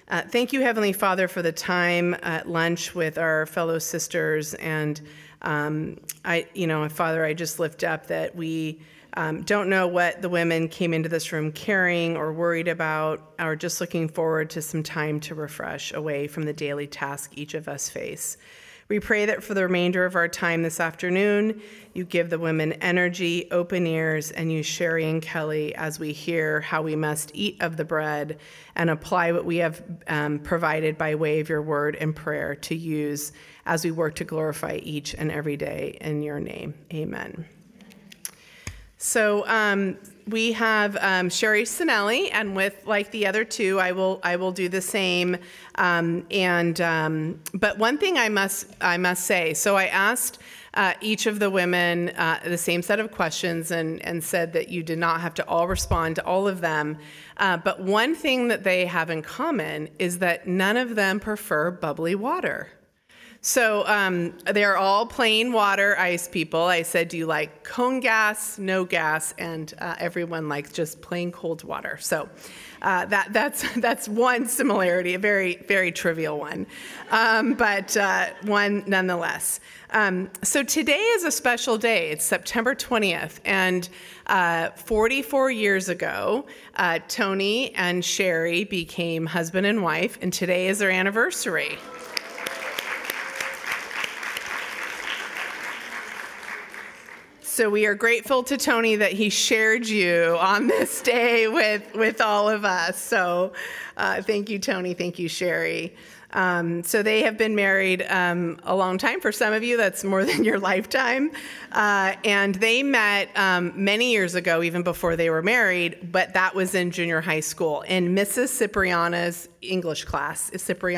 Thank you, Heavenly Father, for the time at lunch with our fellow sisters. And Father, I just lift up that we don't know what the women came into this room carrying or worried about, or just looking forward to some time to refresh away from the daily task each of us face. We pray that for the remainder of our time this afternoon, you give the women energy, open ears, and use Sherry and Kelly as we hear how we must eat of the bread and apply what we have provided by way of your word and prayer to use as we work to glorify each and every day in your name. Amen. So we have Sherry Sinelli, and with like the other two, I will do the same. But one thing I must say. So I asked each of the women the same set of questions, and said that you did not have to all respond to all of them. But one thing that they have in common is that none of them prefer bubbly water. So they're all plain water ice people. I said, do you like cone gas, no gas? And everyone likes just plain cold water. So that's one similarity, a very, very trivial one, but one nonetheless. So today is a special day. It's September 20th. And 44 years ago, Tony and Sherry became husband and wife, and today is their anniversary. So we are grateful to Tony that he shared you on this day with all of us. So thank you, Tony. Thank you, Sherry. So they have been married a long time. For some of you, that's more than your lifetime. And they met many years ago, even before they were married, but that was in junior high school in Mrs. Cipriano's English class.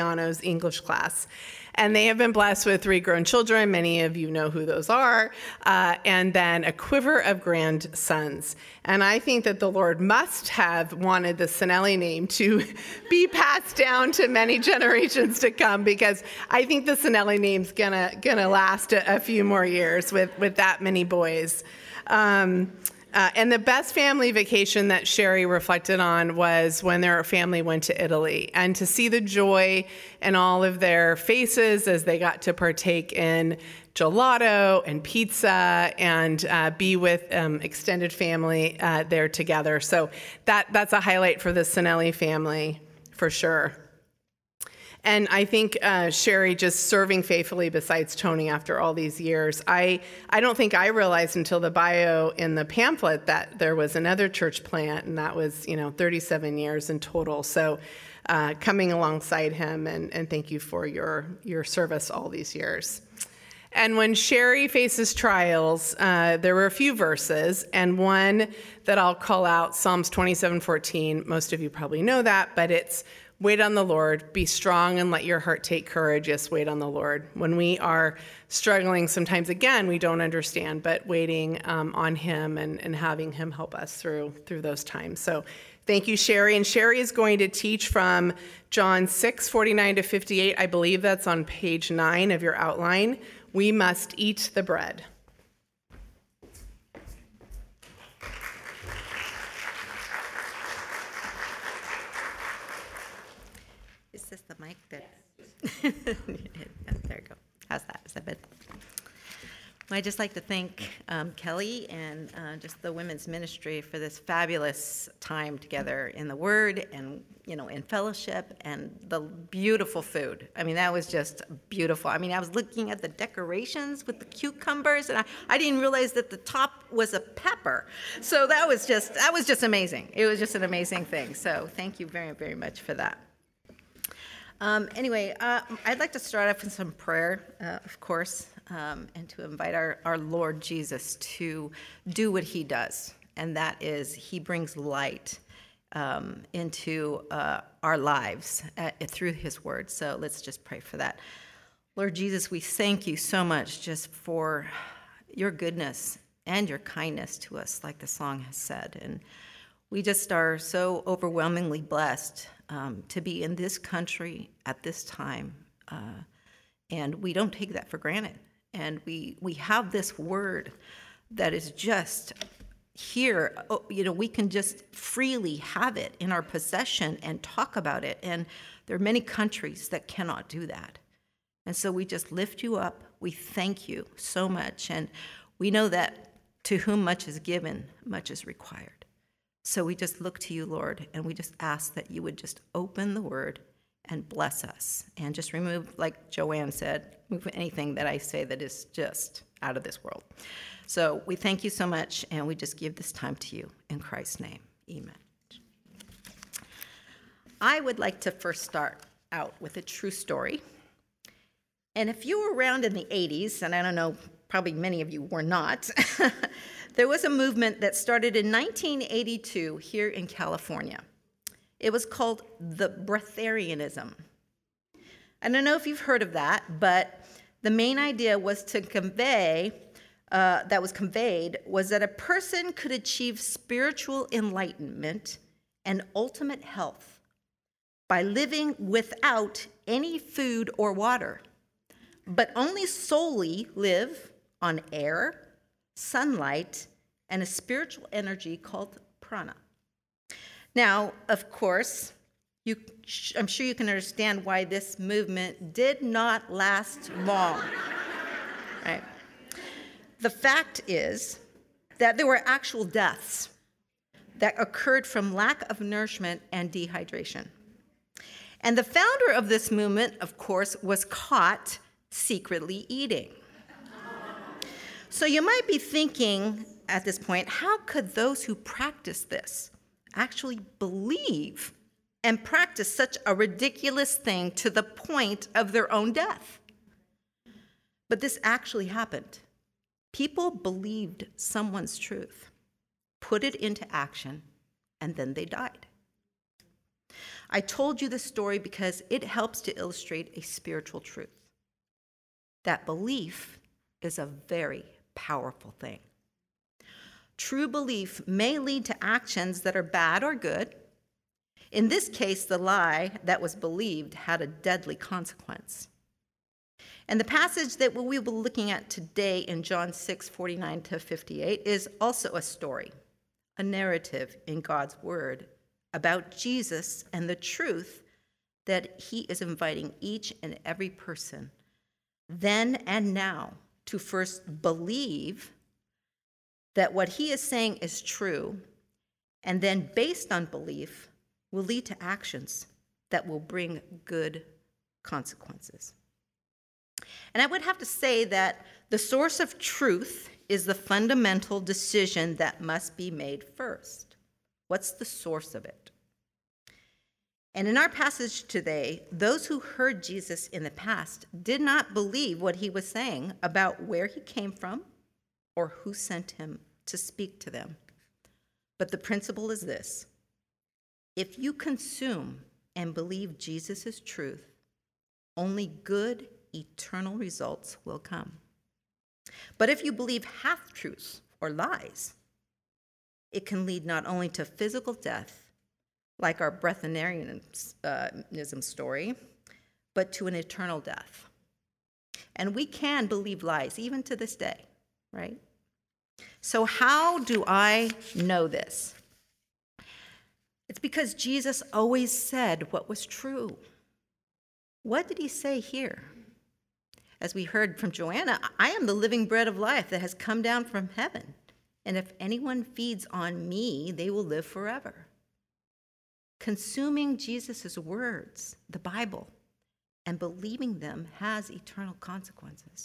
And they have been blessed with 3 grown children. Many of you know who those are. And then a quiver of grandsons. And I think that the Lord must have wanted the Sinelli name to be passed down to many generations to come, because I think the Sinelli name's gonna last a few more years with that many boys. And the best family vacation that Sherry reflected on was when their family went to Italy, and to see the joy in all of their faces as they got to partake in gelato and pizza and be with extended family there together. So that's a highlight for the Sinelli family for sure. And I think Sherry just serving faithfully besides Tony after all these years. I don't think I realized until the bio in the pamphlet that there was another church plant, and that was 37 years in total. So coming alongside him, and thank you for your service all these years. And when Sherry faces trials, there were a few verses, and one that I'll call out, Psalms 27:14. Most of you probably know that, but it's, wait on the Lord, be strong and let your heart take courage. Yes, wait on the Lord. When we are struggling, sometimes, again, we don't understand, but waiting on him and having him help us through those times. So thank you, Sherry. And Sherry is going to teach from John 6:49-58. I believe that's on page 9 of your outline. We must eat the bread. Is this the mic that? There you go. How's that? Is that good? Well, I'd just like to thank Kelly and just the women's ministry for this fabulous time together in the Word and in fellowship, and the beautiful food. I mean, that was just beautiful. I mean, I was looking at the decorations with the cucumbers, and I didn't realize that the top was a pepper. So that was just amazing. It was just an amazing thing. So thank you very, very much for that. Anyway, I'd like to start off with some prayer, of course, and to invite our Lord Jesus to do what he does, and that is he brings light into our lives through his word. So let's just pray for that. Lord Jesus, we thank you so much just for your goodness and your kindness to us, like the song has said. And we just are so overwhelmingly blessed to be in this country at this time. And we don't take that for granted. And we have this word that is just here, we can just freely have it in our possession and talk about it. And there are many countries that cannot do that. And so we just lift you up. We thank you so much. And we know that to whom much is given, much is required. So we just look to you, Lord, and we just ask that you would just open the word and bless us. And just remove, like Joanne said, remove anything that I say that is just out of this world. So we thank you so much, and we just give this time to you. In Christ's name, amen. I would like to first start out with a true story. And if you were around in the 80s, and I don't know, probably many of you were not, there was a movement that started in 1982 here in California. It was called the breatharianism. I don't know if you've heard of that, but the main idea was to conveyed was that a person could achieve spiritual enlightenment and ultimate health by living without any food or water, but only solely live on air, sunlight, and a spiritual energy called prana. Now, of course, I'm sure you can understand why this movement did not last long. Right? The fact is that there were actual deaths that occurred from lack of nourishment and dehydration. And the founder of this movement, of course, was caught secretly eating. So you might be thinking at this point, how could those who practice this actually believe and practice such a ridiculous thing to the point of their own death? But this actually happened. People believed someone's truth, put it into action, and then they died. I told you this story because it helps to illustrate a spiritual truth. That belief is a very powerful thing. True belief may lead to actions that are bad or good. In this case, the lie that was believed had a deadly consequence. And the passage that we will be looking at today in John 6:49-58 is also a story, a narrative in God's word about Jesus and the truth that he is inviting each and every person, then and now, to first believe that what he is saying is true, and then based on belief will lead to actions that will bring good consequences. And I would have to say that the source of truth is the fundamental decision that must be made first. What's the source of it? And in our passage today, those who heard Jesus in the past did not believe what he was saying about where he came from or who sent him to speak to them. But the principle is this: if you consume and believe Jesus' truth, only good, eternal results will come. But if you believe half-truths or lies, it can lead not only to physical death, like our breatharianism story, but to an eternal death. And we can believe lies even to this day, right? So how do I know this? It's because Jesus always said what was true. What did he say here? As we heard from Joanna, I am the living bread of life that has come down from heaven. And if anyone feeds on me, they will live forever. Consuming Jesus' words, the Bible, and believing them has eternal consequences.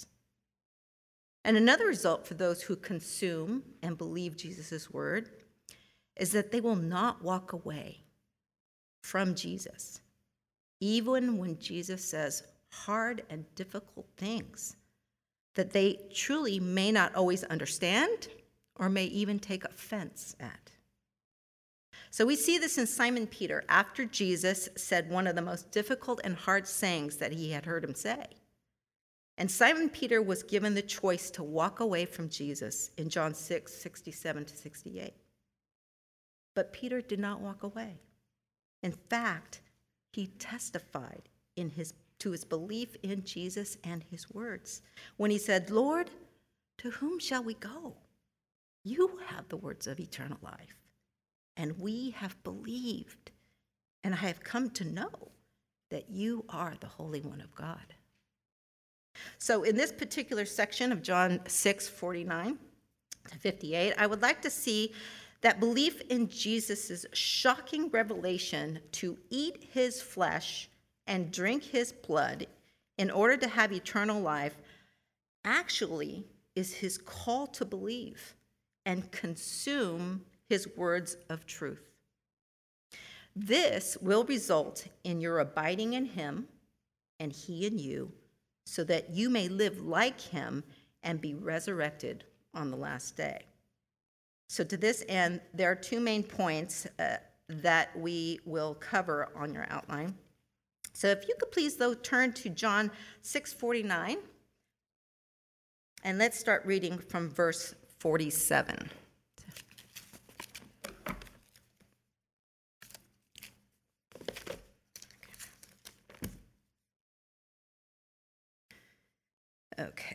And another result for those who consume and believe Jesus' word is that they will not walk away from Jesus, even when Jesus says hard and difficult things that they truly may not always understand or may even take offense at. So we see this in Simon Peter after Jesus said one of the most difficult and hard sayings that he had heard him say. And Simon Peter was given the choice to walk away from Jesus in John 6:67-68. But Peter did not walk away. In fact, he testified to his belief in Jesus and his words when he said, "Lord, to whom shall we go? You have the words of eternal life, and we have believed, and I have come to know that you are the Holy One of God. So in this particular section of John 6:49 to 58, I would like to see that belief in Jesus' shocking revelation to eat his flesh and drink his blood in order to have eternal life actually is his call to believe and consume his words of truth. This will result in your abiding in him and he in you, so that you may live like him and be resurrected on the last day. So to this end, there are two main points that we will cover on your outline. So if you could please, though, turn to John 6:49, and let's start reading from verse 47. Okay.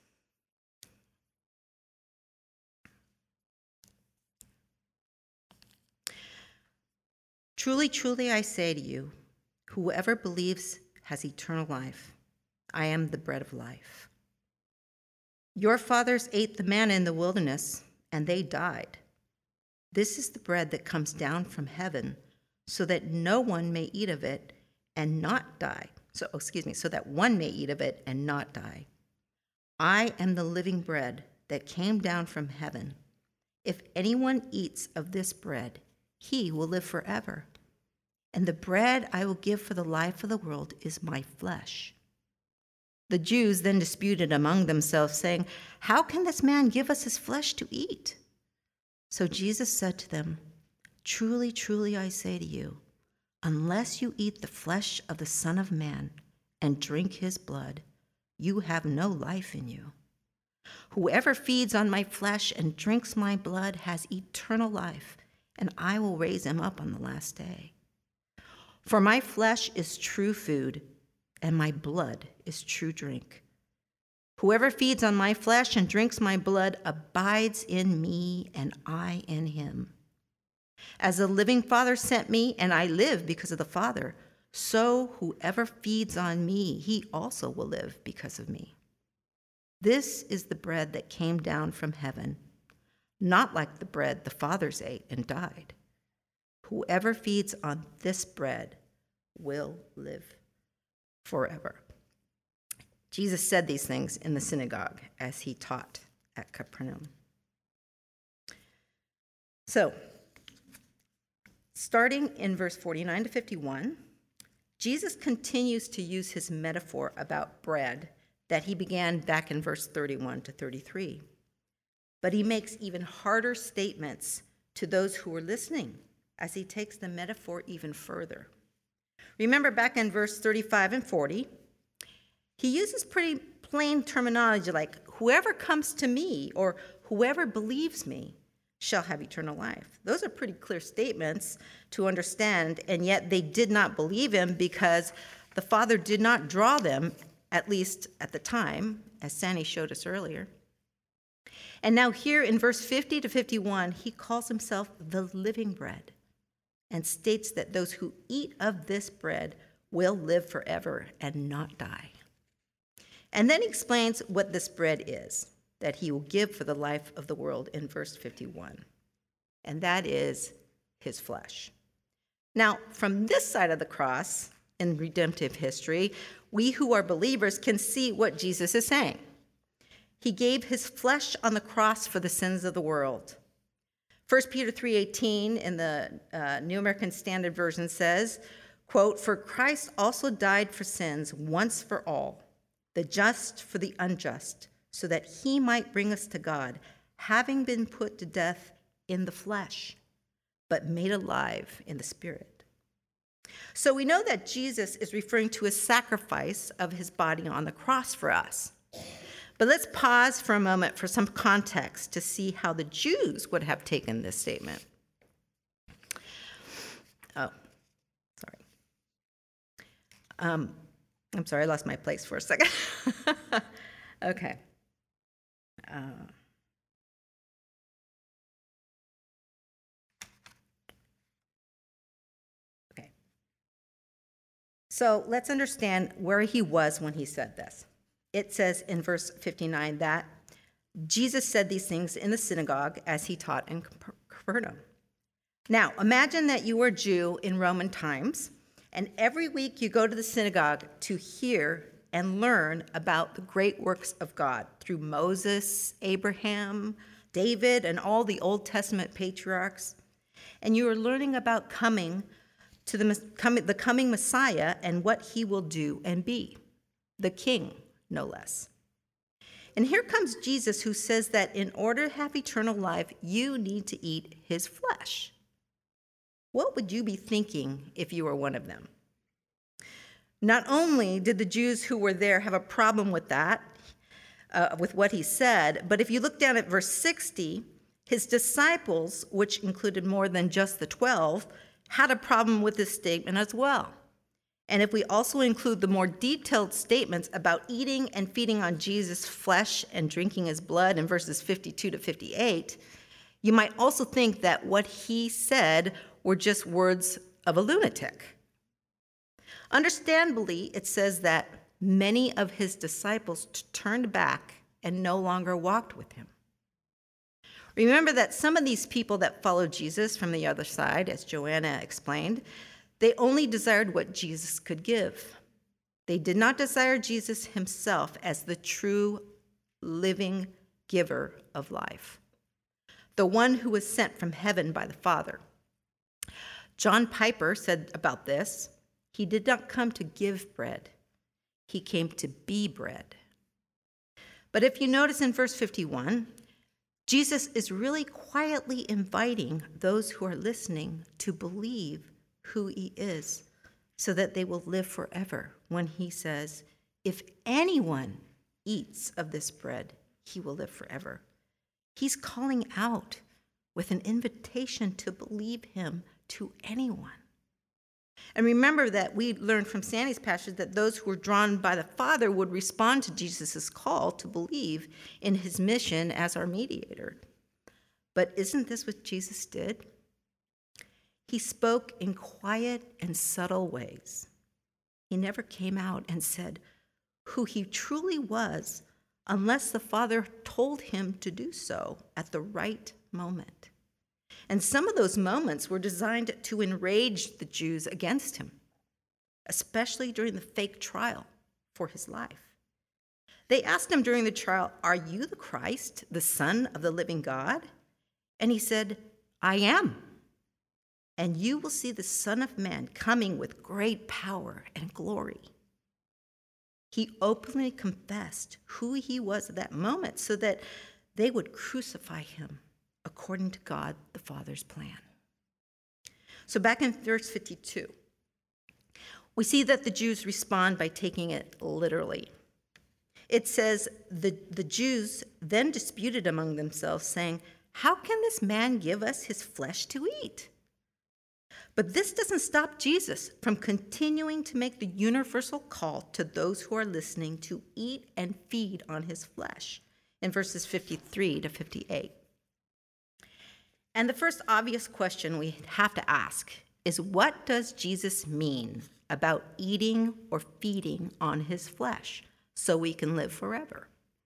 Truly, truly, I say to you, whoever believes has eternal life. I am the bread of life. Your fathers ate the manna in the wilderness, and they died. This is the bread that comes down from heaven, so that no one may eat of it and not die. So that one may eat of it and not die. I am the living bread that came down from heaven. If anyone eats of this bread, he will live forever. And the bread I will give for the life of the world is my flesh. The Jews then disputed among themselves, saying, how can this man give us his flesh to eat? So Jesus said to them, truly, truly, I say to you, unless you eat the flesh of the Son of Man and drink his blood, you have no life in you. Whoever feeds on my flesh and drinks my blood has eternal life, and I will raise him up on the last day. For my flesh is true food, and my blood is true drink. Whoever feeds on my flesh and drinks my blood abides in me, and I in him. As the living Father sent me, and I live because of the Father, so whoever feeds on me, he also will live because of me. This is the bread that came down from heaven, not like the bread the fathers ate and died. Whoever feeds on this bread will live forever. Jesus said these things in the synagogue as he taught at Capernaum. So, starting in verse 49 to 51, Jesus continues to use his metaphor about bread that he began back in verse 31 to 33. But he makes even harder statements to those who are listening as he takes the metaphor even further. Remember back in verse 35 and 40, he uses pretty plain terminology like, whoever comes to me or whoever believes me shall have eternal life. Those are pretty clear statements to understand, and yet they did not believe him because the Father did not draw them, at least at the time, as Sandy showed us earlier. And now here in verse 50 to 51, he calls himself the living bread and states that those who eat of this bread will live forever and not die. And then he explains what this bread is that he will give for the life of the world in verse 51, and that is his flesh. Now, from this side of the cross in redemptive history, we who are believers can see what Jesus is saying. He gave his flesh on the cross for the sins of the world. 1 Peter 3:18 in the New American Standard Version says, quote, for Christ also died for sins once for all, the just for the unjust, so that he might bring us to God, having been put to death in the flesh, but made alive in the spirit. So we know that Jesus is referring to his sacrifice of his body on the cross for us. But let's pause for a moment for some context to see how the Jews would have taken this statement. Oh, sorry. I'm sorry, I lost my place for a second. Okay. So let's understand where he was when he said this. It says in verse 59 that Jesus said these things in the synagogue as he taught in Capernaum. Now, imagine that you were a Jew in Roman times, and every week you go to the synagogue to hear and learn about the great works of God through Moses, Abraham, David, and all the Old Testament patriarchs. And you are learning about the coming Messiah and what he will do and be, the king, no less. And here comes Jesus, who says that in order to have eternal life, you need to eat his flesh. What would you be thinking if you were one of them? Not only did the Jews who were there have a problem with that, with what he said, but if you look down at verse 60, his disciples, which included more than just the 12, had a problem with this statement as well. And if we also include the more detailed statements about eating and feeding on Jesus' flesh and drinking his blood in verses 52 to 58, you might also think that what he said were just words of a lunatic. Understandably, it says that many of his disciples turned back and no longer walked with him. Remember that some of these people that followed Jesus from the other side, as Joanna explained, they only desired what Jesus could give. They did not desire Jesus himself as the true living giver of life, the one who was sent from heaven by the Father. John Piper said about this, "He did not come to give bread. He came to be bread." But if you notice in verse 51, Jesus is really quietly inviting those who are listening to believe who he is so that they will live forever when he says, "If anyone eats of this bread, he will live forever." He's calling out with an invitation to believe him to anyone. And remember that we learned from Sandy's passage that those who were drawn by the Father would respond to Jesus' call to believe in his mission as our mediator. But isn't this what Jesus did? He spoke in quiet and subtle ways. He never came out and said who he truly was unless the Father told him to do so at the right moment. And some of those moments were designed to enrage the Jews against him, especially during the fake trial for his life. They asked him during the trial, "Are you the Christ, the Son of the living God?" And he said, "I am. And you will see the Son of Man coming with great power and glory." He openly confessed who he was at that moment so that they would crucify him according to God the Father's plan. So back in verse 52, we see that the Jews respond by taking it literally. It says, the Jews then disputed among themselves, saying, "How can this man give us his flesh to eat?" But this doesn't stop Jesus from continuing to make the universal call to those who are listening to eat and feed on his flesh in verses 53 to 58. And the first obvious question we have to ask is, what does Jesus mean about eating or feeding on his flesh so we can live forever?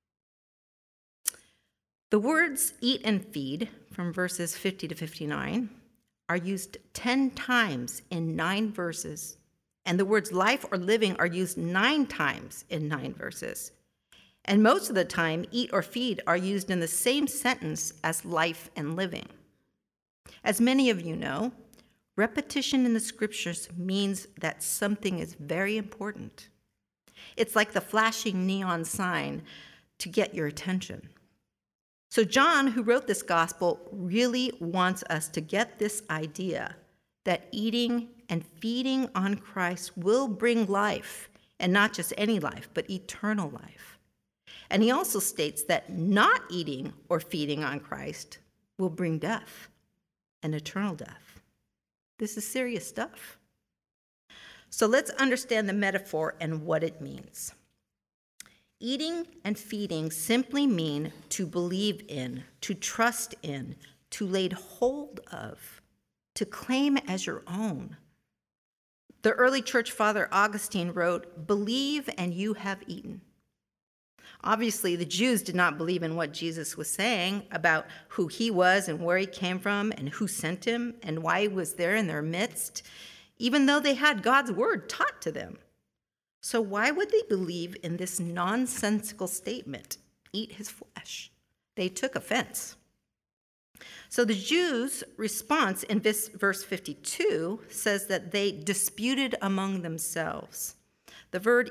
The words eat and feed from verses 50 to 59 are used 10 times in 9 verses, and the words life or living are used 9 times in 9 verses. And most of the time, eat or feed are used in the same sentence as life and living. As many of you know, repetition in the scriptures means that something is very important. It's like the flashing neon sign to get your attention. So John, who wrote this gospel, really wants us to get this idea that eating and feeding on Christ will bring life, and not just any life, but eternal life. And he also states that not eating or feeding on Christ will bring death, and eternal death. This is serious stuff. So let's understand the metaphor and what it means. Eating and feeding simply mean to believe in, to trust in, to lay hold of, to claim as your own. The early church father Augustine wrote, "Believe and you have eaten." Obviously, the Jews did not believe in what Jesus was saying about who he was and where he came from and who sent him and why he was there in their midst, even though they had God's word taught to them. So why would they believe in this nonsensical statement, "Eat his flesh"? They took offense. So the Jews' response in verse 52 says that they disputed among themselves. The verb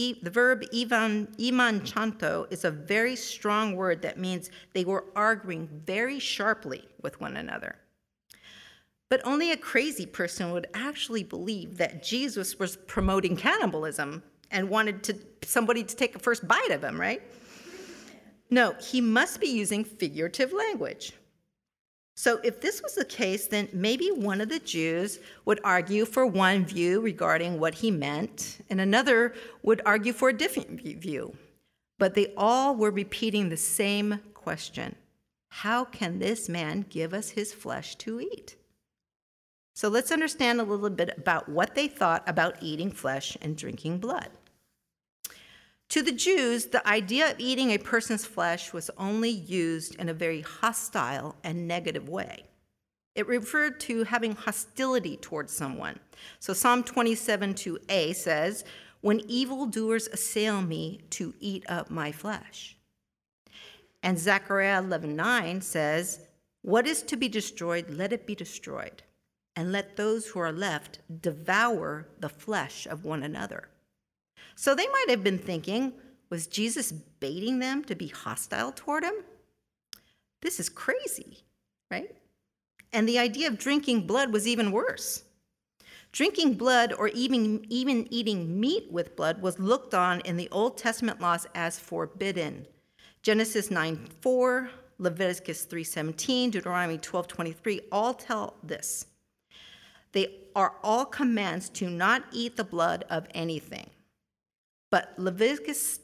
imanchanto is a very strong word that means they were arguing very sharply with one another. But only a crazy person would actually believe that Jesus was promoting cannibalism and wanted somebody to take a first bite of him, right? No, he must be using figurative language. So if this was the case, then maybe one of the Jews would argue for one view regarding what he meant, and another would argue for a different view. But they all were repeating the same question: how can this man give us his flesh to eat? So let's understand a little bit about what they thought about eating flesh and drinking blood. To the Jews, the idea of eating a person's flesh was only used in a very hostile and negative way. It referred to having hostility towards someone. So Psalm 27:2a says, "When evildoers assail me to eat up my flesh." And Zechariah 11:9 says, "What is to be destroyed, let it be destroyed, and let those who are left devour the flesh of one another." So they might have been thinking, was Jesus baiting them to be hostile toward him? This is crazy, right? And the idea of drinking blood was even worse. Drinking blood or even eating meat with blood was looked on in the Old Testament laws as forbidden. Genesis 9:4, Leviticus 3:17, Deuteronomy 12:23 all tell this. They are all commands to not eat the blood of anything. But Leviticus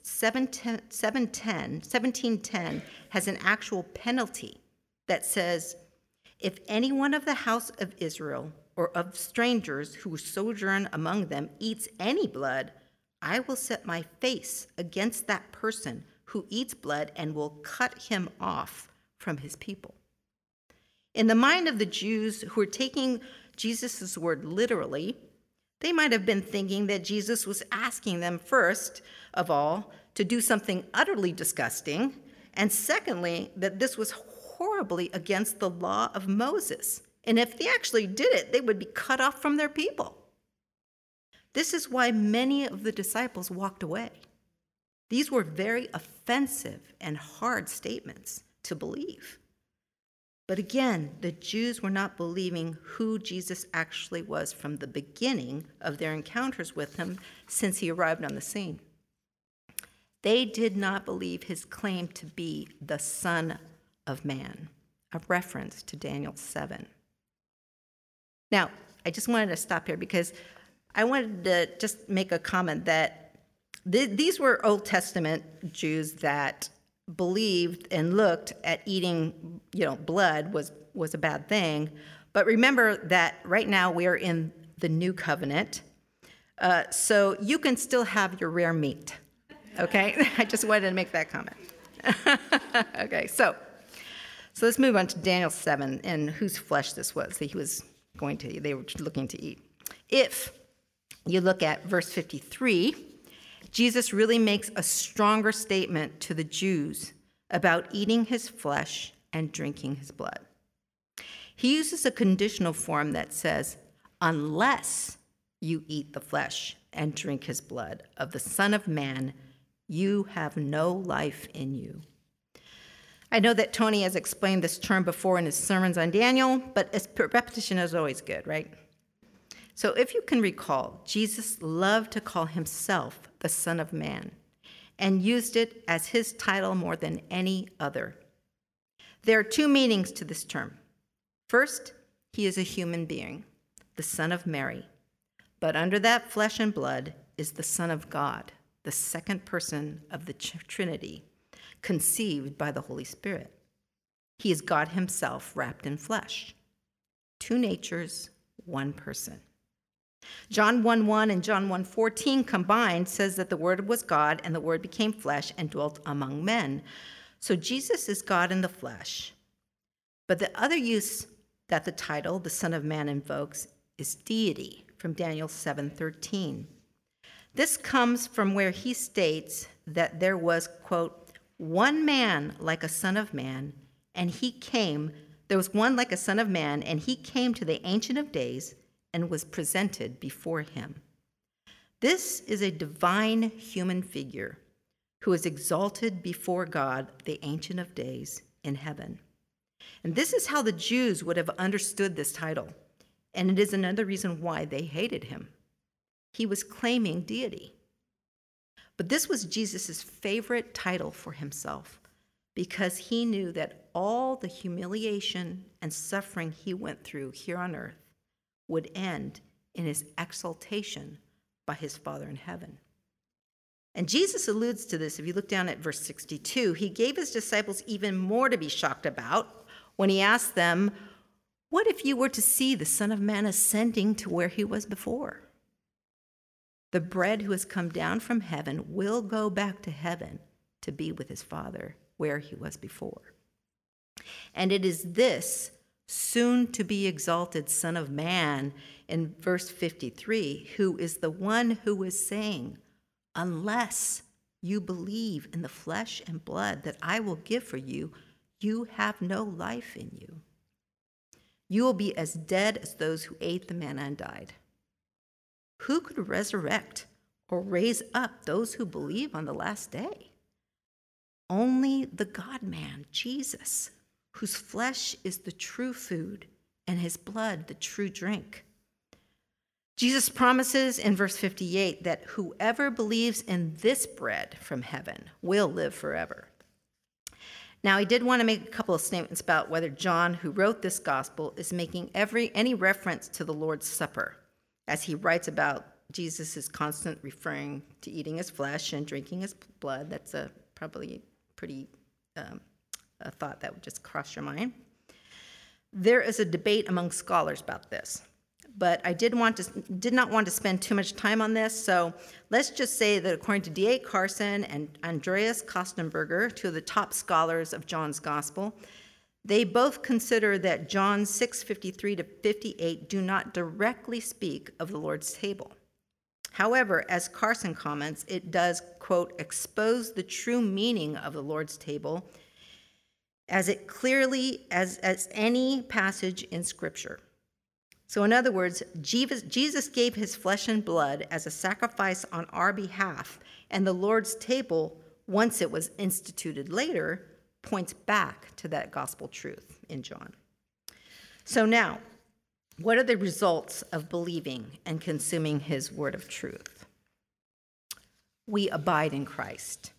17:10 has an actual penalty that says, "If any one of the house of Israel or of strangers who sojourn among them eats any blood, I will set my face against that person who eats blood and will cut him off from his people." In the mind of the Jews who were taking Jesus' word literally, they might have been thinking that Jesus was asking them, first of all, to do something utterly disgusting, and secondly, that this was horribly against the law of Moses. And if they actually did it, they would be cut off from their people. This is why many of the disciples walked away. These were very offensive and hard statements to believe. But again, the Jews were not believing who Jesus actually was from the beginning of their encounters with him since he arrived on the scene. They did not believe his claim to be the Son of Man, a reference to Daniel 7. Now, I just wanted to stop here because I wanted to just make a comment that these were Old Testament Jews that believed and looked at eating, blood was a bad thing. But remember that right now we are in the new covenant, so you can still have your rare meat. Okay, I just wanted to make that comment. Okay, so let's move on to Daniel 7 and whose flesh this was that they were looking to eat. If you look at verse 53. Jesus really makes a stronger statement to the Jews about eating his flesh and drinking his blood. He uses a conditional form that says, "Unless you eat the flesh and drink his blood of the Son of Man, you have no life in you." I know that Tony has explained this term before in his sermons on Daniel, but repetition is always good, right? So if you can recall, Jesus loved to call himself the Son of Man and used it as his title more than any other. There are two meanings to this term. First, he is a human being, the Son of Mary, but under that flesh and blood is the Son of God, the second person of the Trinity, conceived by the Holy Spirit. He is God himself wrapped in flesh. Two natures, one person. John 1:1 and John 1:14 combined says that the Word was God and the Word became flesh and dwelt among men. So Jesus is God in the flesh. But the other use that the title, the Son of Man, invokes is deity from Daniel 7:13. This comes from where he states that there was, quote, one man like a son of man, and he came, there was one like a son of man, and he came to the Ancient of Days and was presented before him. This is a divine human figure who is exalted before God, the Ancient of Days, in heaven. And this is how the Jews would have understood this title, and it is another reason why they hated him. He was claiming deity. But this was Jesus' favorite title for himself because he knew that all the humiliation and suffering he went through here on earth would end in his exaltation by his Father in heaven. And Jesus alludes to this. If you look down at verse 62, he gave his disciples even more to be shocked about when he asked them, what if you were to see the Son of Man ascending to where he was before? The bread who has come down from heaven will go back to heaven to be with his Father where he was before. And it is this soon to be exalted Son of Man in verse 53 who is the one who is saying, unless you believe in the flesh and blood that I will give for you, you have no life in you. You will be as dead as those who ate the manna and died. Who could resurrect or raise up those who believe on the last day? Only the God-man, Jesus, whose flesh is the true food and his blood the true drink. Jesus promises in verse 58 that whoever believes in this bread from heaven will live forever. Now, I did want to make a couple of statements about whether John, who wrote this gospel, is making any reference to the Lord's Supper, as he writes about Jesus' constant referring to eating his flesh and drinking his blood. That's probably pretty a thought that would just cross your mind. There is a debate among scholars about this, but I did not want to spend too much time on this, so let's just say that according to D.A. Carson and Andreas Kostenberger, two of the top scholars of John's Gospel, they both consider that John 6:53 to 58 do not directly speak of the Lord's table. However, as Carson comments, it does, quote, expose the true meaning of the Lord's table as it clearly as any passage in Scripture. So in other words, Jesus gave his flesh and blood as a sacrifice on our behalf, and the Lord's table, once it was instituted later, points back to that gospel truth in John. So now, what are the results of believing and consuming his word of truth? We abide in Christ.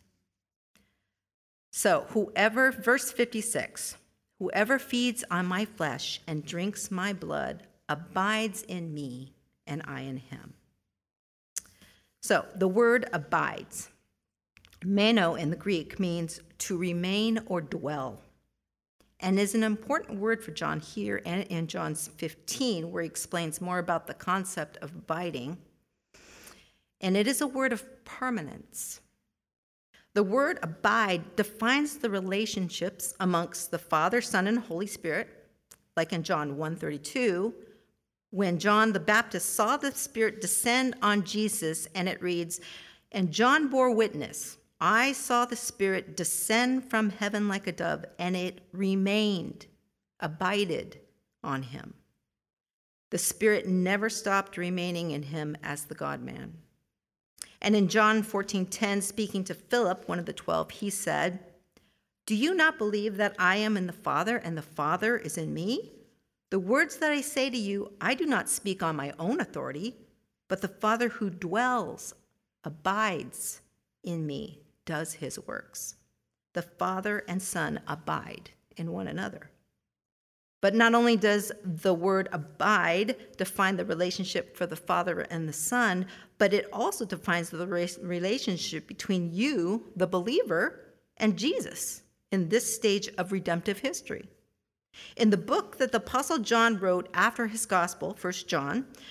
So verse 56, whoever feeds on my flesh and drinks my blood abides in me and I in him. So the word abides, meno in the Greek, means to remain or dwell, and is an important word for John here and in John 15, where he explains more about the concept of abiding. And it is a word of permanence. The word abide defines the relationships amongst the Father, Son, and Holy Spirit, like in John 1:32, when John the Baptist saw the Spirit descend on Jesus, and it reads, and John bore witness, I saw the Spirit descend from heaven like a dove, and it remained, abided on him. The Spirit never stopped remaining in him as the God-man. And in John 14:10, speaking to Philip, one of the 12, he said, do you not believe that I am in the Father and the Father is in me? The words that I say to you, I do not speak on my own authority, but the Father who dwells, abides in me, does his works. The Father and Son abide in one another. But not only does the word abide define the relationship for the Father and the Son, but it also defines the relationship between you, the believer, and Jesus in this stage of redemptive history. In the book that the Apostle John wrote after his gospel, 1 John,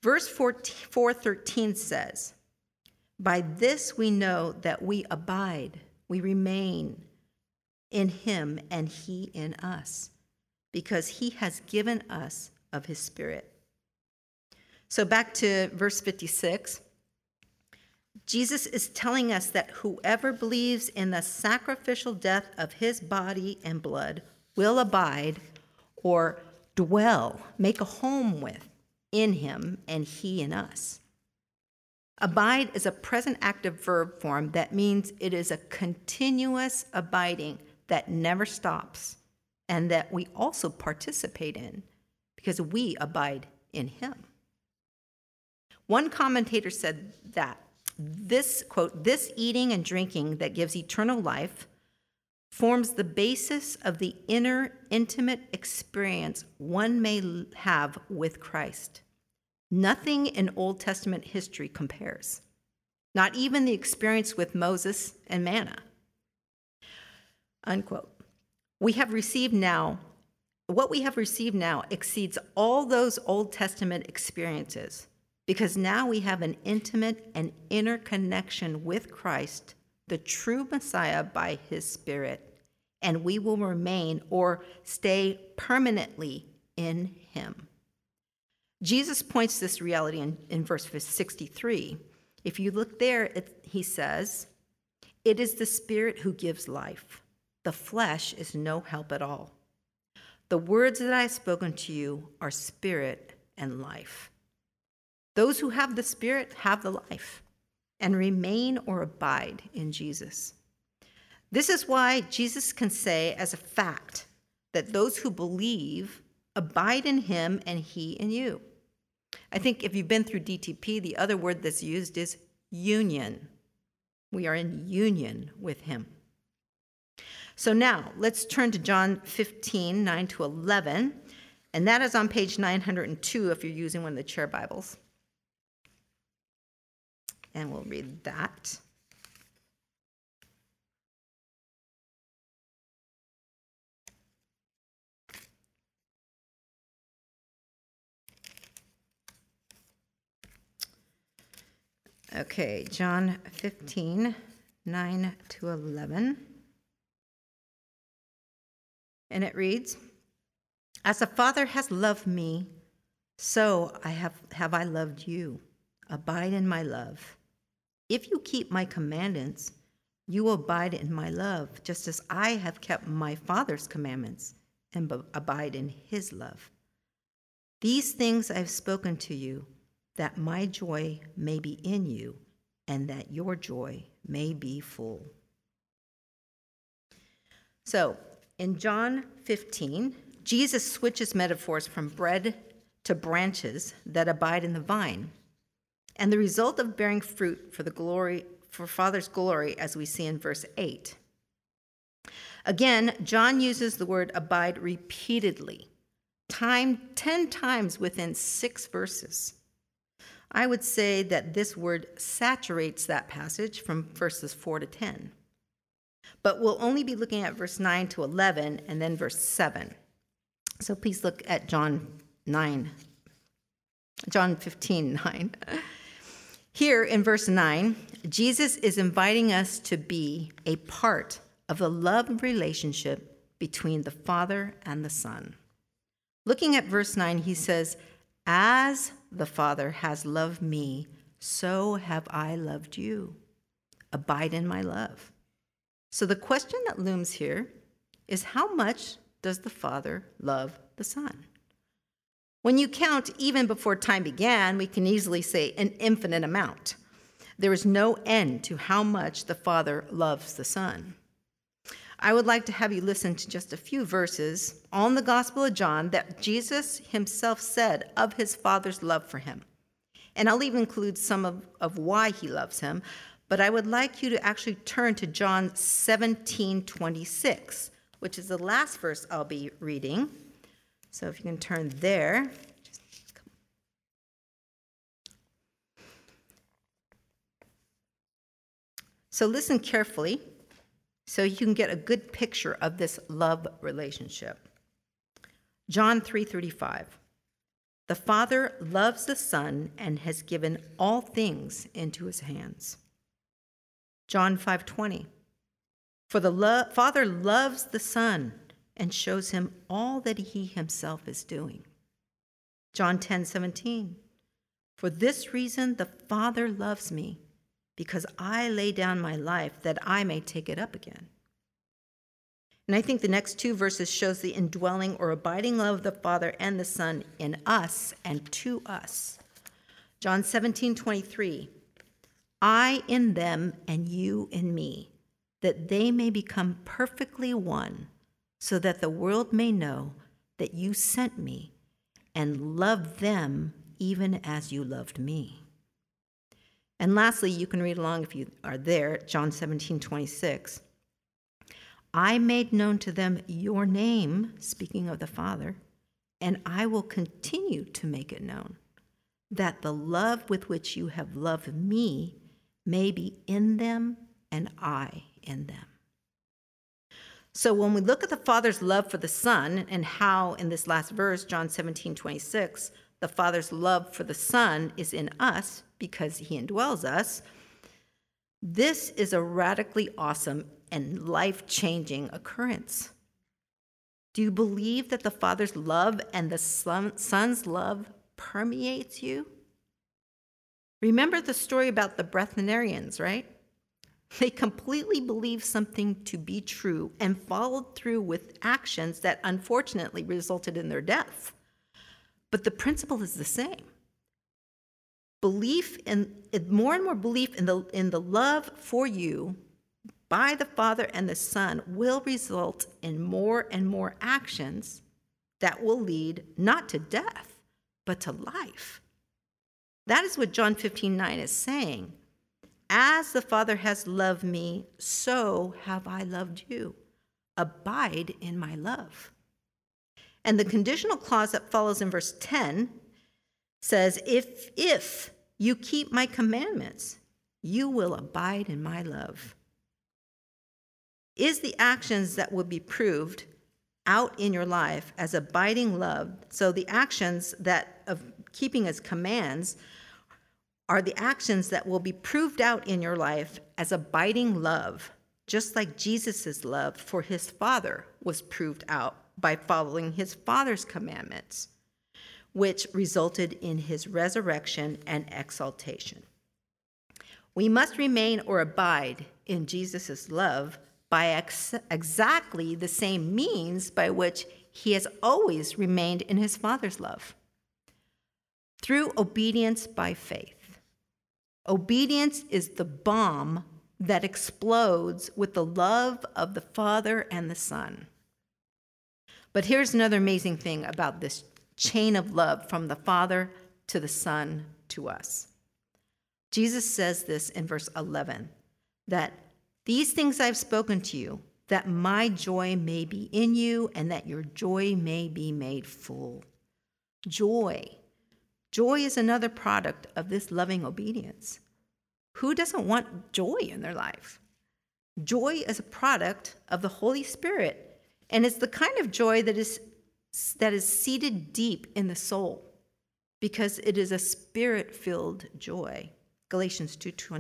Verse 4:13 says, "By this we know that we abide, we remain in him and he in us, because he has given us of his Spirit." So back to verse 56. Jesus is telling us that whoever believes in the sacrificial death of his body and blood will abide or dwell, make a home with, in him and he in us. Abide is a present active verb form that means it is a continuous abiding that never stops and that we also participate in because we abide in him. One commentator said that this, quote, "this eating and drinking that gives eternal life forms the basis of the inner, intimate experience one may have with Christ. Nothing in Old Testament history compares, not even the experience with Moses and manna." Unquote. What we have received now exceeds all those Old Testament experiences, because now we have an intimate and inner connection with Christ, the true Messiah, by his Spirit, and we will remain or stay permanently in him. Jesus points this reality in verse 63. If you look there, he says, "It is the Spirit who gives life. The flesh is no help at all. The words that I have spoken to you are spirit and life." Those who have the Spirit have the life and remain or abide in Jesus. This is why Jesus can say as a fact that those who believe abide in him and he in you. I think if you've been through DTP, the other word that's used is union. We are in union with him. So now let's turn to John 15, 9 to 11, and that is on page 902 if you're using one of the chair Bibles. And we'll read that. Okay, John 15, 9 to 11. And it reads, "As the Father has loved me, so have I loved you. Abide in my love. If you keep my commandments, you will abide in my love, just as I have kept my Father's commandments and abide in his love. These things I have spoken to you, that my joy may be in you, and that your joy may be full." So, in John 15, Jesus switches metaphors from bread to branches that abide in the vine, and the result of bearing fruit for Father's glory, as we see in verse 8. Again, John uses the word abide repeatedly, 10 times within 6 verses. I would say that this word saturates that passage from verses 4 to 10. But we'll only be looking at verse 9 to 11 and then verse 7. So please look at John 15, 9. Here in verse 9, Jesus is inviting us to be a part of the love relationship between the Father and the Son. Looking at verse 9, he says, "As the Father has loved me, so have I loved you. Abide in my love." So the question that looms here is, how much does the Father love the Son? When you count even before time began, we can easily say an infinite amount. There is no end to how much the Father loves the Son. I would like to have you listen to just a few verses on the Gospel of John that Jesus himself said of his Father's love for him. And I'll even include some of why he loves him, but I would like you to actually turn to John 17:26, which is the last verse I'll be reading. So if you can turn there. So listen carefully so you can get a good picture of this love relationship. John 3:35. The Father loves the Son and has given all things into his hands. John 5:20. For the Father loves the Son and shows him all that he himself is doing. John 10:17. For this reason the Father loves me, because I lay down my life that I may take it up again. And I think the next two verses shows the indwelling or abiding love of the Father and the Son in us and to us. John 17:23. I in them and you in me, that they may become perfectly one, so that the world may know that you sent me and loved them even as you loved me. And lastly, you can read along if you are there, John 17:26. I made known to them your name, speaking of the Father, and I will continue to make it known, that the love with which you have loved me may be in them and I in them. So when we look at the Father's love for the Son and how in this last verse, John 17:26, the Father's love for the Son is in us because he indwells us, this is a radically awesome and life-changing occurrence. Do you believe that the Father's love and the Son's love permeates you? Remember the story about the Bethnarians, right? They completely believed something to be true and followed through with actions that unfortunately resulted in their death. But the principle is the same. More and more belief in the love for you by the Father and the Son will result in more and more actions that will lead not to death, but to life. That is what John 15:9 is saying. As the Father has loved me, so have I loved you. Abide in my love. And the conditional clause that follows in verse 10 says, if you keep my commandments, you will abide in my love. Is the actions that will be proved out in your life as abiding love, so the actions that of keeping his commands are the actions that will be proved out in your life as abiding love, just like Jesus' love for his Father was proved out by following his Father's commandments, which resulted in his resurrection and exaltation. We must remain or abide in Jesus' love by exactly the same means by which he has always remained in his Father's love. Through obedience by faith. Obedience is the bomb that explodes with the love of the Father and the Son. But here's another amazing thing about this chain of love from the Father to the Son to us. Jesus says this in verse 11, that these things I've spoken to you, that my joy may be in you and that your joy may be made full. Joy. Joy is another product of this loving obedience. Who doesn't want joy in their life? Joy is a product of the Holy Spirit, and it's the kind of joy that is seated deep in the soul because it is a spirit-filled joy. Galatians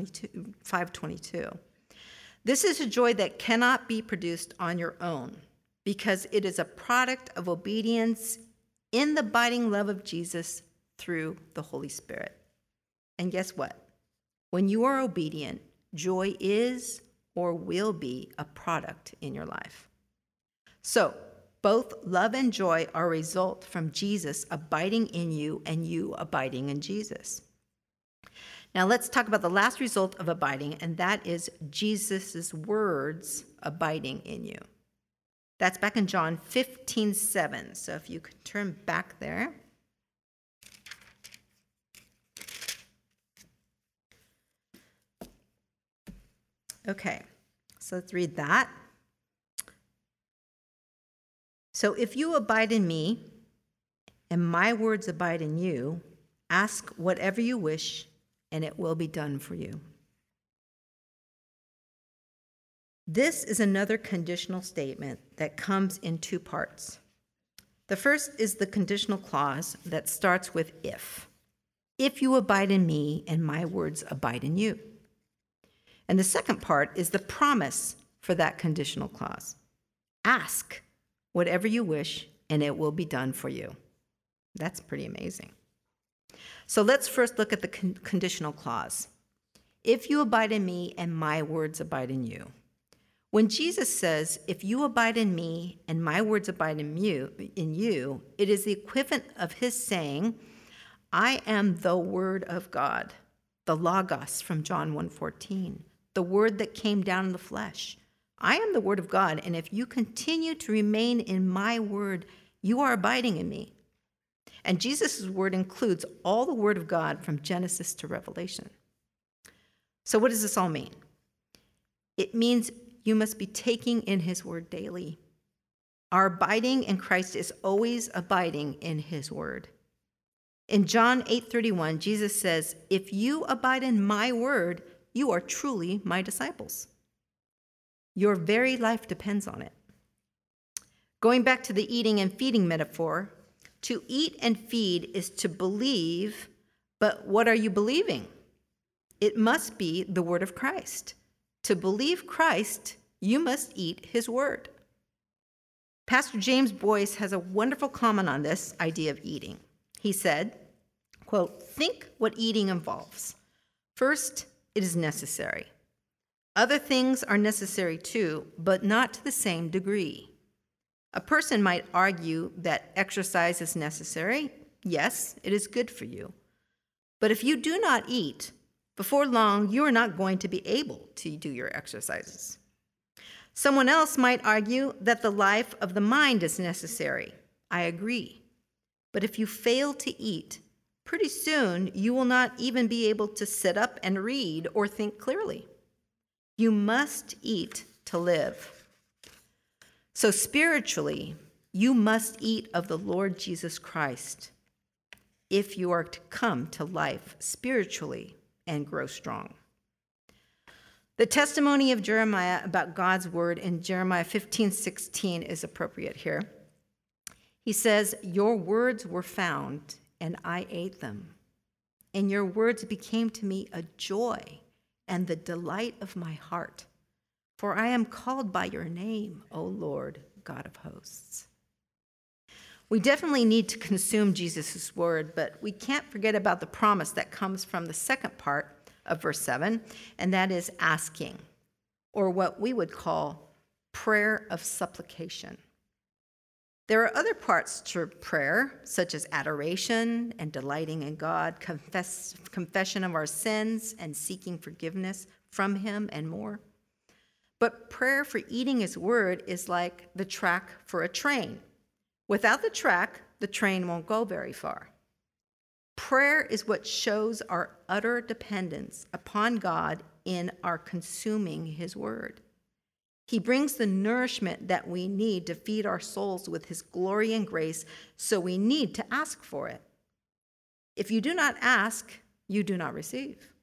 5:22. This is a joy that cannot be produced on your own because it is a product of obedience in the abiding love of Jesus through the Holy Spirit. And guess what? When you are obedient, joy is or will be a product in your life. So, both love and joy are a result from Jesus abiding in you and you abiding in Jesus. Now let's talk about the last result of abiding, and that is Jesus' words abiding in you. That's back in John 15:7. So if you could turn back there. Okay, so let's read that. So if you abide in me and my words abide in you, ask whatever you wish and it will be done for you. This is another conditional statement that comes in two parts. The first is the conditional clause that starts with if. If you abide in me and my words abide in you. And the second part is the promise for that conditional clause. Ask whatever you wish and it will be done for you. That's pretty amazing. So let's first look at the conditional clause. If you abide in me and my words abide in you. When Jesus says, if you abide in me and my words abide in you, it is the equivalent of his saying, I am the word of God, the Logos from John 1:14, the word that came down in the flesh. I am the word of God, and if you continue to remain in my word, you are abiding in me. And Jesus' word includes all the word of God from Genesis to Revelation. So what does this all mean? It means you must be taking in his word daily. Our abiding in Christ is always abiding in his word. In John 8:31, Jesus says, if you abide in my word, you are truly my disciples. Your very life depends on it. Going back to the eating and feeding metaphor, to eat and feed is to believe, but what are you believing? It must be the word of Christ. To believe Christ, you must eat his word. Pastor James Boyce has a wonderful comment on this idea of eating. He said, quote, think what eating involves. First, it is necessary. Other things are necessary too, but not to the same degree. A person might argue that exercise is necessary. Yes, it is good for you. But if you do not eat, before long, you are not going to be able to do your exercises. Someone else might argue that the life of the mind is necessary. I agree. But if you fail to eat, pretty soon you will not even be able to sit up and read or think clearly. You must eat to live. So spiritually, you must eat of the Lord Jesus Christ if you are to come to life spiritually and grow strong. The testimony of Jeremiah about God's word in Jeremiah 15:16 is appropriate here. He says, your words were found, and I ate them. And your words became to me a joy and the delight of my heart. For I am called by your name, O Lord, God of hosts. We definitely need to consume Jesus' word, but we can't forget about the promise that comes from the second part of verse 7, and that is asking, or what we would call prayer of supplication. There are other parts to prayer, such as adoration and delighting in God, confession of our sins and seeking forgiveness from him, and more. But prayer for eating his word is like the track for a train. Without the track, the train won't go very far. Prayer is what shows our utter dependence upon God in our consuming his word. He brings the nourishment that we need to feed our souls with his glory and grace, so we need to ask for it. If you do not ask, you do not receive.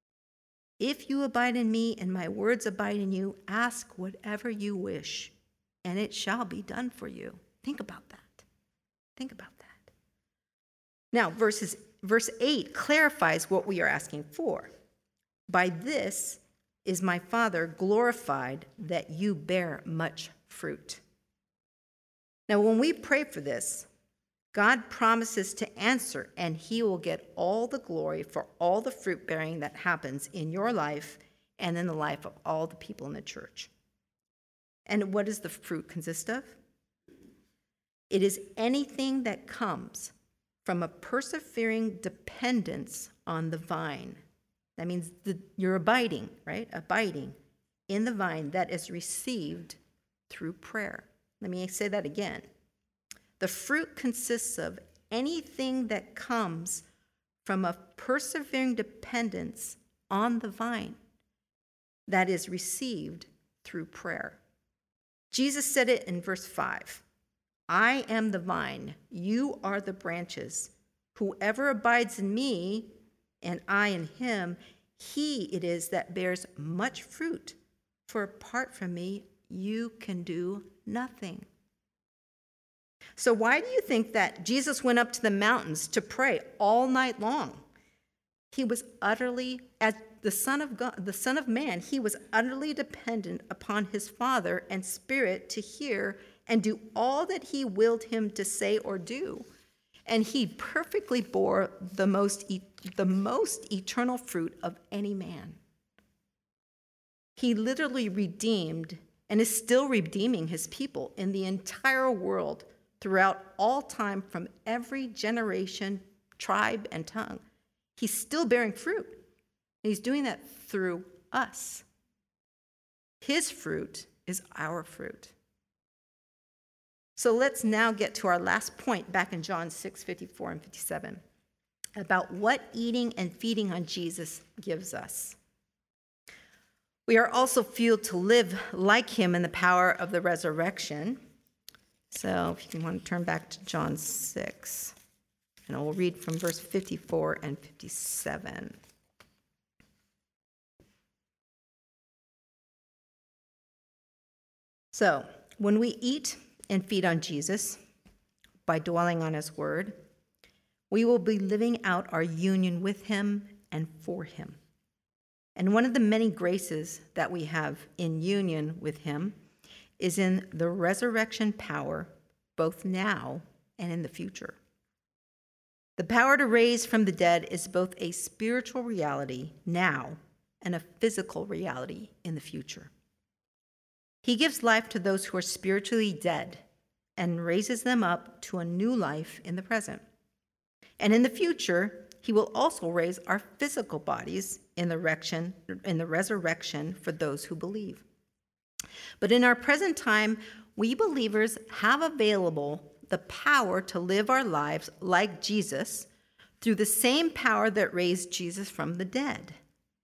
If you abide in me and my words abide in you, ask whatever you wish, and it shall be done for you. Think about that. Think about that. Now, verse 8 clarifies what we are asking for. By this is my Father glorified, that you bear much fruit. Now, when we pray for this, God promises to answer, and he will get all the glory for all the fruit bearing that happens in your life and in the life of all the people in the church. And what does the fruit consist of? It is anything that comes from a persevering dependence on the vine. That means you're abiding, right? Abiding in the vine that is received through prayer. Let me say that again. The fruit consists of anything that comes from a persevering dependence on the vine that is received through prayer. Jesus said it in verse 5. I am the vine, you are the branches. Whoever abides in me and I in him, he it is that bears much fruit. For apart from me, you can do nothing. So why do you think that Jesus went up to the mountains to pray all night long? He was utterly, as the Son of God, the Son of Man, he was utterly dependent upon his Father and Spirit to hear and do all that he willed him to say or do. And he perfectly bore the most eternal fruit of any man. He literally redeemed and is still redeeming his people in the entire world throughout all time from every generation, tribe, and tongue. He's still bearing fruit. And he's doing that through us. His fruit is our fruit. So let's now get to our last point back in John 6:54 and 57 about what eating and feeding on Jesus gives us. We are also fueled to live like him in the power of the resurrection. So if you want to turn back to John 6, and I will read from verse 54 and 57. So when we eat and feed on Jesus by dwelling on his word, we will be living out our union with him and for him. And one of the many graces that we have in union with him is in the resurrection power, both now and in the future. The power to raise from the dead is both a spiritual reality now and a physical reality in the future. He gives life to those who are spiritually dead and raises them up to a new life in the present. And in the future, he will also raise our physical bodies in the resurrection for those who believe. But in our present time, we believers have available the power to live our lives like Jesus through the same power that raised Jesus from the dead.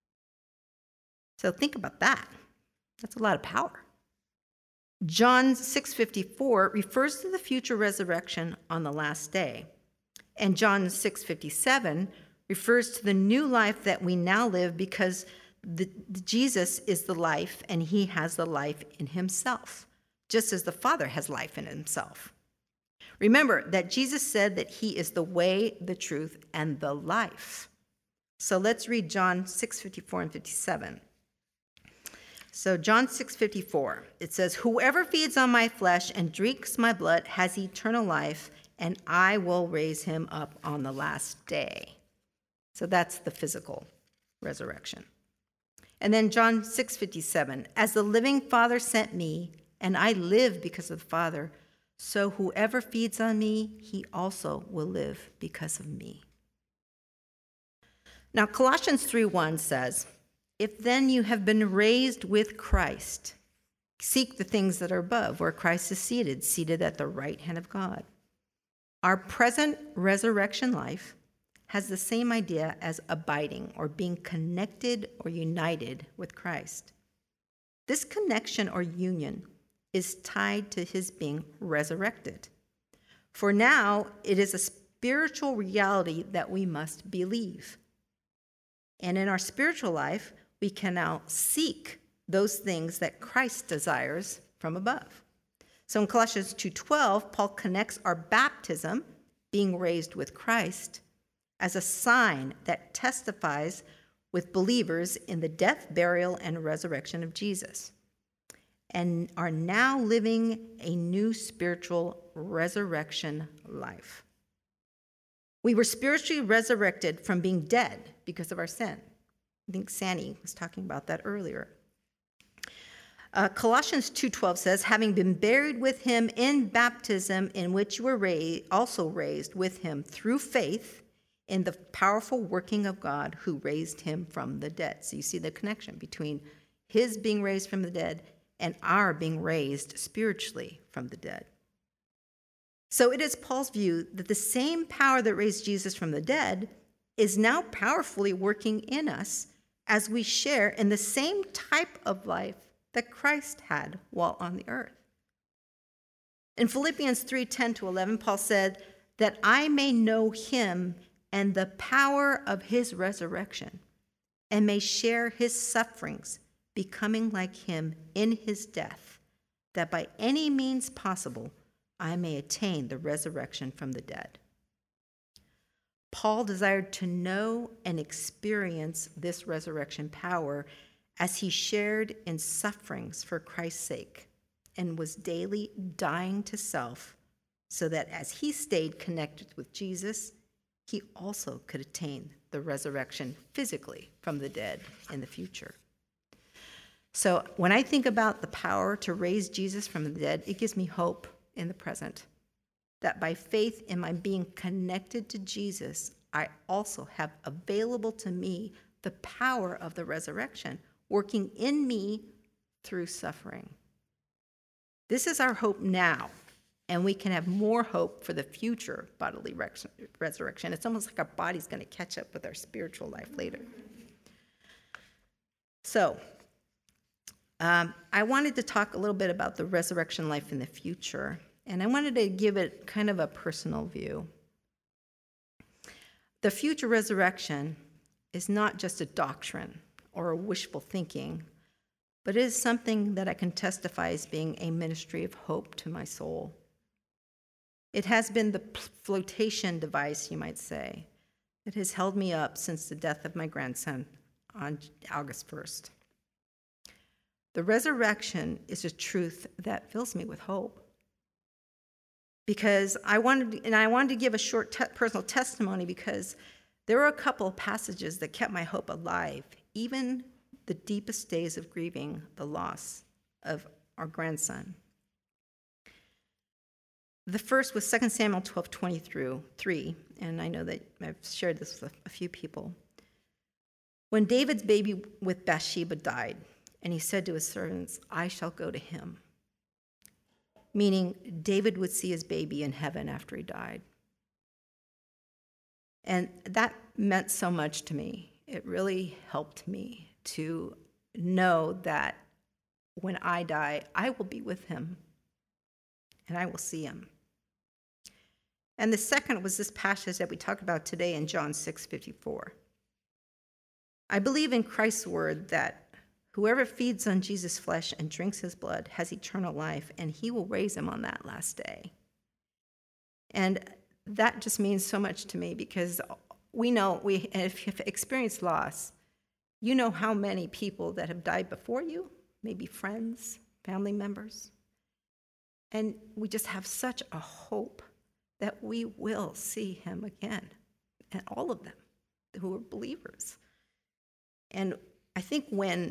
So think about that. That's a lot of power. John 6:54 refers to the future resurrection on the last day. And John 6:57 refers to the new life that we now live because Jesus is the life and he has the life in himself, just as the Father has life in himself. Remember that Jesus said that he is the way, the truth, and the life. So let's read John 6:54 and 57. So John 6:54, it says, "Whoever feeds on my flesh and drinks my blood has eternal life, and I will raise him up on the last day." So that's the physical resurrection. And then John 6:57, "As the living Father sent me, and I live because of the Father, so whoever feeds on me, he also will live because of me." Now Colossians 3:1 says, "If then you have been raised with Christ, seek the things that are above, where Christ is seated at the right hand of God." Our present resurrection life has the same idea as abiding or being connected or united with Christ. This connection or union is tied to his being resurrected. For now, it is a spiritual reality that we must believe. And in our spiritual life, we can now seek those things that Christ desires from above. So in Colossians 2:12, Paul connects our baptism, being raised with Christ, as a sign that testifies with believers in the death, burial, and resurrection of Jesus, and are now living a new spiritual resurrection life. We were spiritually resurrected from being dead because of our sin. I think Sandy was talking about that earlier. Colossians 2:12 says, "Having been buried with him in baptism, in which you were also raised with him through faith in the powerful working of God who raised him from the dead." So you see the connection between his being raised from the dead and our being raised spiritually from the dead. So it is Paul's view that the same power that raised Jesus from the dead is now powerfully working in us as we share in the same type of life that Christ had while on the earth. In Philippians 3:10-11, Paul said, "That I may know him and the power of his resurrection, and may share his sufferings, becoming like him in his death, that by any means possible I may attain the resurrection from the dead. Paul desired to know and experience this resurrection power as he shared in sufferings for Christ's sake and was daily dying to self so that as he stayed connected with Jesus, he also could attain the resurrection physically from the dead in the future. So when I think about the power to raise Jesus from the dead, it gives me hope in the present. That by faith in my being connected to Jesus, I also have available to me the power of the resurrection, working in me through suffering. This is our hope now, and we can have more hope for the future bodily resurrection. It's almost like our body's going to catch up with our spiritual life later. So, I wanted to talk a little bit about the resurrection life in the future, and I wanted to give it kind of a personal view. The future resurrection is not just a doctrine or a wishful thinking, but it is something that I can testify as being a ministry of hope to my soul. It has been the flotation device, you might say, that has held me up since the death of my grandson on August 1st. The resurrection is a truth that fills me with hope. Because I wanted to give a short personal testimony because there were a couple of passages that kept my hope alive, even the deepest days of grieving the loss of our grandson. The first was 2 Samuel 12:20-3, and I know that I've shared this with a few people. When David's baby with Bathsheba died, and he said to his servants, I shall go to him. Meaning David would see his baby in heaven after he died. And that meant so much to me. It really helped me to know that when I die, I will be with him and I will see him. And the second was this passage that we talked about today in John 6:54. I believe in Christ's word that whoever feeds on Jesus' flesh and drinks his blood has eternal life, and he will raise him on that last day. And that just means so much to me because we know, if you've experienced loss, you know how many people that have died before you, maybe friends, family members. And we just have such a hope that we will see him again, and all of them who are believers. And I think when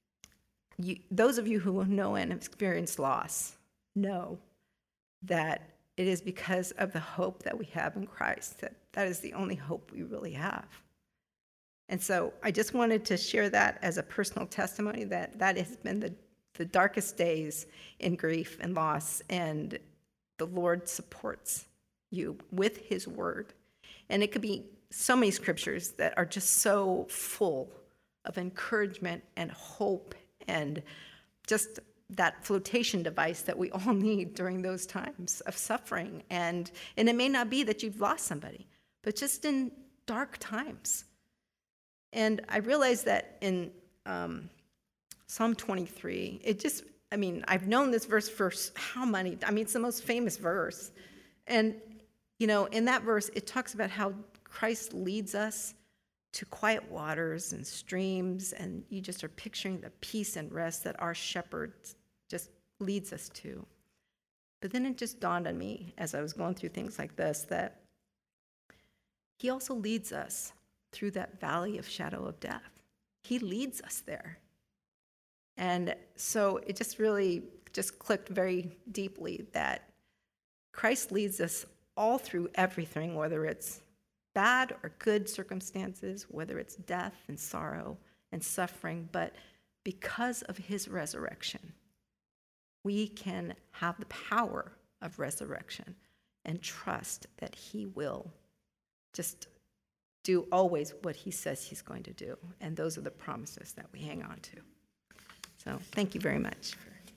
those of you who know and have experienced loss know that it is because of the hope that we have in Christ, that is the only hope we really have. And so I just wanted to share that as a personal testimony that has been the darkest days in grief and loss, and the Lord supports you with his word. And it could be so many scriptures that are just so full of encouragement and hope and just that flotation device that we all need during those times of suffering. And it may not be that you've lost somebody, but just in dark times. And I realized that in Psalm 23, I've known this verse for how many? It's the most famous verse. And, in that verse, it talks about how Christ leads us to quiet waters and streams, and you just are picturing the peace and rest that our shepherd just leads us to. But then it just dawned on me as I was going through things like this that he also leads us through that valley of shadow of death. He leads us there. And so it just really just clicked very deeply that Christ leads us all through everything, whether it's bad or good circumstances, whether it's death and sorrow and suffering, but because of his resurrection, we can have the power of resurrection and trust that he will just do always what he says he's going to do. And those are the promises that we hang on to. So thank you very much.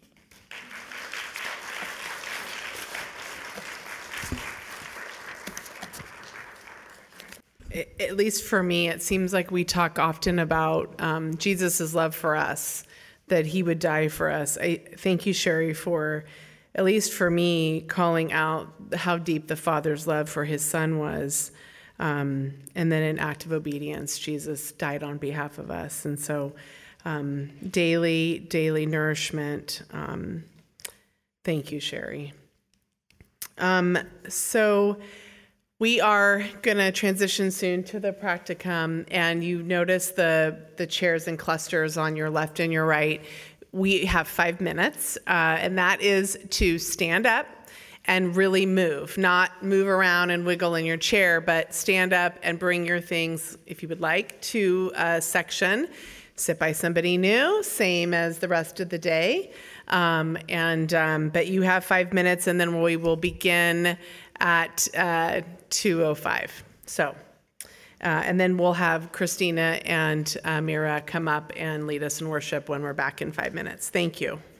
At least for me, it seems like we talk often about Jesus' love for us, that he would die for us. I thank you, Sherry, for at least for me, calling out how deep the Father's love for his Son was. And then in act of obedience, Jesus died on behalf of us. And so daily nourishment. Thank you, Sherry. So we are going to transition soon to the practicum, and you notice the chairs and clusters on your left and your right. We have 5 minutes, and that is to stand up and really move, not move around and wiggle in your chair, but stand up and bring your things, if you would like, to a section. Sit by somebody new, same as the rest of the day. But you have 5 minutes, and then we will begin at 2:05. So, and then we'll have Christina and Mira come up and lead us in worship when we're back in 5 minutes. Thank you.